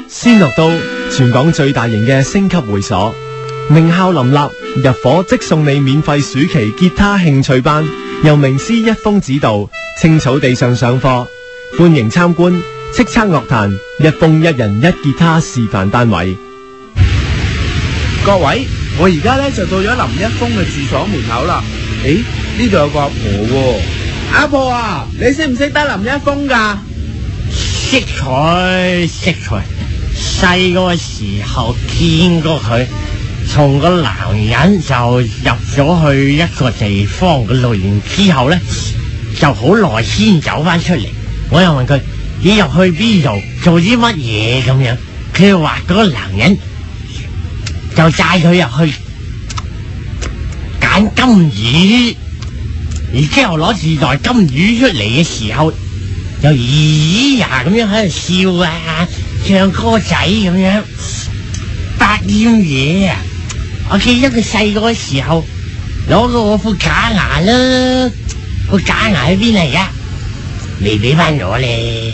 仙樂都全港最大型嘅星級會所，名校林立，入伙即送你免費暑期吉他興趣班，由名師一峰指導，青草地上上課，歡迎參觀叱咤樂壇一峰一人一吉他示範單位。 各位，我而家咧就到咗林一峰嘅住所門口啦。誒，呢度有個阿婆喎。阿婆啊，你識唔識得林一峰噶？ 識佢，細個時候見過佢，同個男人就入咗去一個地方嘅露營之後咧，就好耐先走翻出嚟。我又問佢：你入去邊度做啲乜嘢咁樣？佢話嗰個男人就帶佢入去揀金魚，然之後攞住袋金魚出嚟嘅時候，又咦呀咁樣喺度笑啊，唱歌仔咁樣，百厭嘢啊！我記得佢細個嘅時候攞過我副假牙啦，個假牙喺邊嚟噶？未俾翻我咧。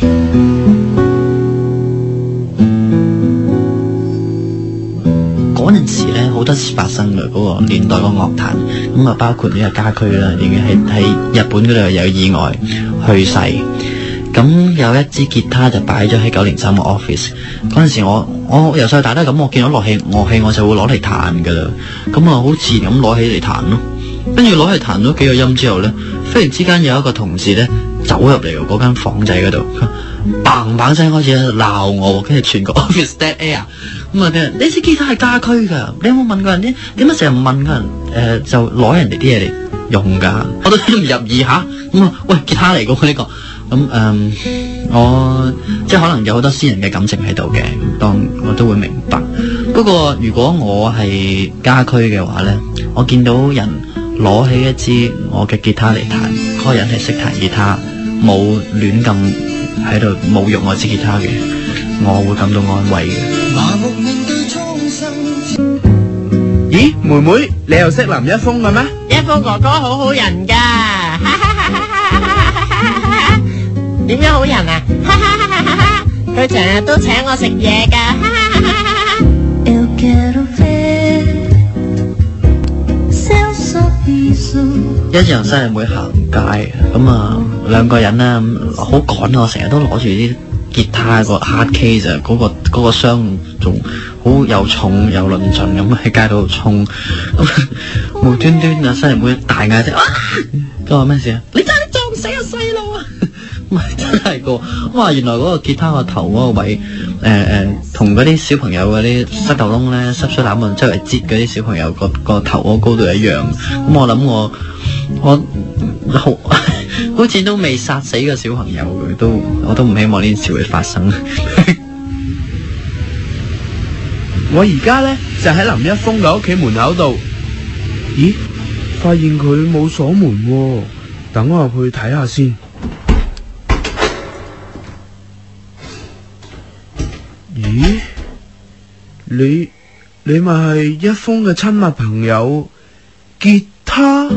嗰陣時咧，好多事發生嘅嗰個年代個樂壇，咁啊包括呢個家駒啦，已經喺日本嗰度有意外去世。咁有一支吉他就擺咗喺903個 office。嗰陣時我由細到大都係咁，我見到樂器我就會攞嚟彈噶啦。咁啊好自然咁攞起嚟彈咯。跟住攞嚟彈咗幾個音之後咧，忽然之間有一個同事咧走入嚟嗰間房仔嗰度，砰砰聲開始喺度鬧我，跟住全個 office dead air。咁啊！呢支吉他係家駒噶，你有冇問過人啲？點解成日問個人？就攞人哋啲嘢嚟用噶，我都聽唔入耳吓。咁啊，喂，吉他嚟噶呢個。咁我即係可能有好多私人嘅感情喺度嘅，當我都會明白。不過如果我係家駒嘅話咧，我見到人攞起一支我嘅吉他嚟彈，嗰個人係識彈吉他，冇亂咁喺度侮辱我支吉他嘅，我會感到安慰嘅。 咦，妹妹，你又識林一峰嘅咩？ 一峰哥哥好好人噶，點樣好人啊？佢成日都請我食嘢噶。 一樣生日會行街，咁啊兩個人啦，好趕，我成日都攞住啲吉他個 hard case 啊，嗰個箱仲好又重又論盡咁喺街度衝，無端端啊生日會大嗌聲啊！佢話咩事啊？你真係撞死個細路啊！唔係真係個，哇！原來嗰個吉他個頭嗰個位，同嗰啲小朋友嗰啲塞豆窿咧，濕水攬滿周圍擠嗰啲小朋友個頭嗰高度一樣。咁我諗我好似都未殺死個小朋友嘅，我都唔希望呢件事會發生。 我而家咧就喺林一峰嘅屋企門口度，咦？發現佢冇鎖門喎，等我入去睇下先。咦？你咪係一峰嘅親密朋友吉他？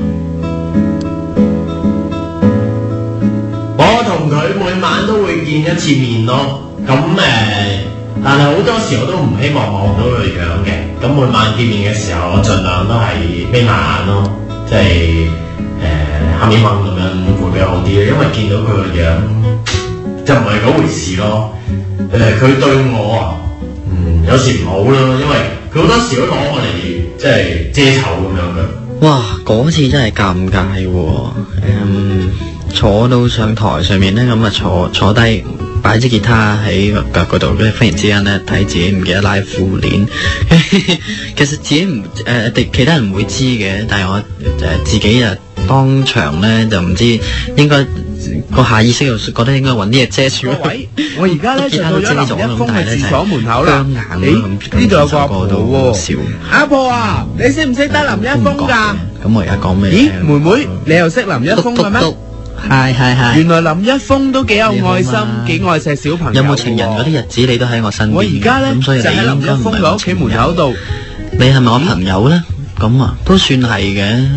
我同佢每晚都會見一次面咯，咁但係好多時我都唔希望望到佢樣嘅，咁每晚見面嘅時候，我盡量都係眯埋眼咯，即係黑面掹咁樣會比較好啲，因為見到佢個樣就唔係嗰回事咯。佢對我啊，有時唔好咯，因為佢好多時都攞我嚟即係遮醜咁樣嘅。 哇！嗰次真係尷尬喎，坐到上台上面咧，咁啊坐低擺支吉他喺個腳嗰度，跟住忽然之間咧睇自己唔記得拉褲鏈，其實自己其他人唔會知嘅，但係我自己啊當場咧就唔知應該個下意識又覺得應該揾啲嘢遮住。 喂，我而家咧就到咗林一峰嘅住所門口啦。呢度有個阿婆喎。阿婆啊，你識唔識得林一峰噶？ 咁我而家講咩？ 咦，妹妹，你又識林一峰嘅咩？ 係。 原來林一峰都幾有愛心，幾愛錫小朋友。 有冇情人嗰啲日子你都喺我身邊？ 我而家咧就喺林一峰嘅屋企門口度。 你係咪我朋友咧？咁啊，都算係嘅。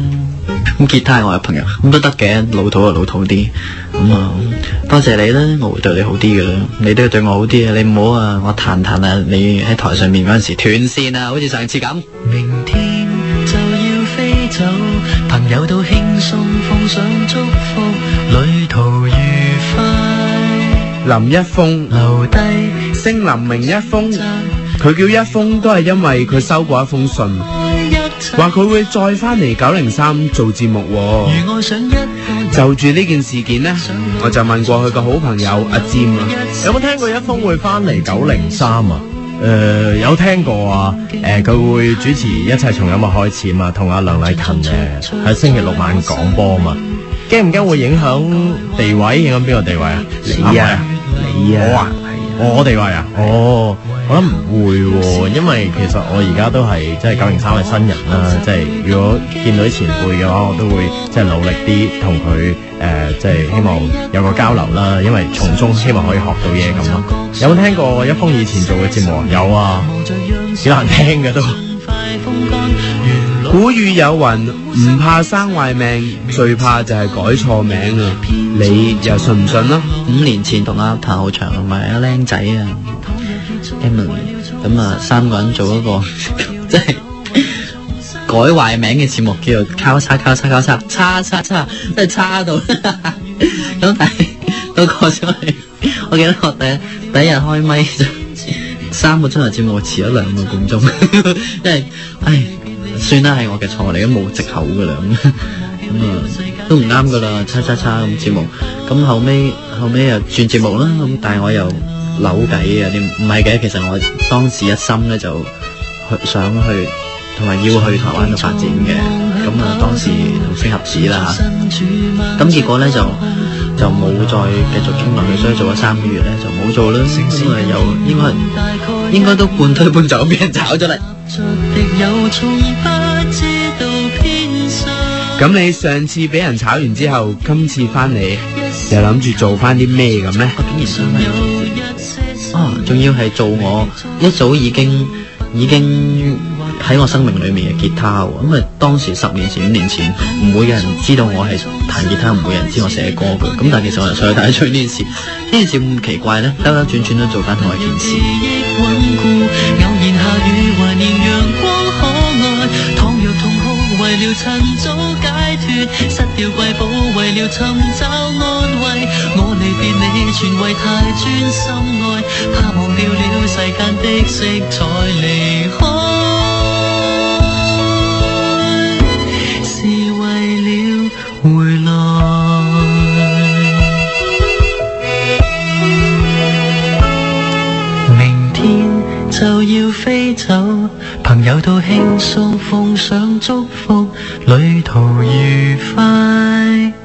咁吉他係我嘅朋友，咁都得嘅，老土就老土啲。咁啊，多謝你啦，我會對你好啲嘅啦，你都要對我好啲啊！你唔好啊，我彈啊，你喺台上面嗰陣時斷線啊，好似上次咁。 明天就要飛走，朋友都輕鬆奉上祝福，旅途愉快。 林一峰留低姓林名一峰，佢叫一峰都係因為佢收過一封信，話佢會再翻嚟903做節目喎。 如愛上一個就住呢件事件呢，我就問過佢個好朋友阿占啦。 有冇聽過一峰會翻嚟903啊？有聽過啊。佢會主持一切從音樂開始嘛，同阿梁禮勤喺星期六晚講波嘛。驚唔驚會影響地位？影響邊個地位啊？ 你啊，你啊， 我啊，我地位啊？哦，我諗唔會喎，因為其實我而家都係即係903嘅新人啦，即係如果見到啲前輩嘅話，我都會即係努力啲同佢即係希望有個交流啦，因為從中希望可以學到嘢咁咯。有冇聽過一峰以前做嘅節目？有啊，幾難聽嘅都。 古語有云，唔怕生壞命，最怕就係改錯名啊！你又信唔信啊 5年前同阿譚浩翔同埋阿僆仔啊 Emily 咁啊，3個人做一個即係改壞名嘅節目，叫做交叉，真係差到咁但係都過咗去。我記得我第一日開咪就3個鐘頭節目，遲咗2個半鐘，因為算啦，係我嘅錯嚟，都冇藉口噶啦，咁都唔啱噶啦，叉咁節目，咁後尾又轉節目啦，咁但係我又扭計啊，唔係嘅，其實我當時一心咧就想去同埋要去台灣度發展嘅，咁啊當時同星合子啦嚇，咁結果咧就冇再繼續傾落去，所以做咗3個月咧就冇做啦，咁啊又應該都半推半就俾人炒咗嚟。 咁你上次俾人炒完之後，今次翻嚟又諗住做翻啲咩咁呢？ 我竟然想問仲要係做我一早已經喺我生命裏面嘅吉他喎，咁啊當時10年前5年前唔會有人知道我係彈吉他，唔會有人知我寫歌嘅，咁但係其實我就想帶出呢件事咁奇怪咧，兜兜轉轉都做翻同一件事。 偶然下雨懷念陽光可愛，倘若痛哭為了趁早解脫，失掉貴寶為了尋找安慰，我離別你全為太專心愛，怕忘掉了世間的色彩離開，是為了回來。明天就要飛走，朋友都輕鬆奉上祝福，旅途愉快。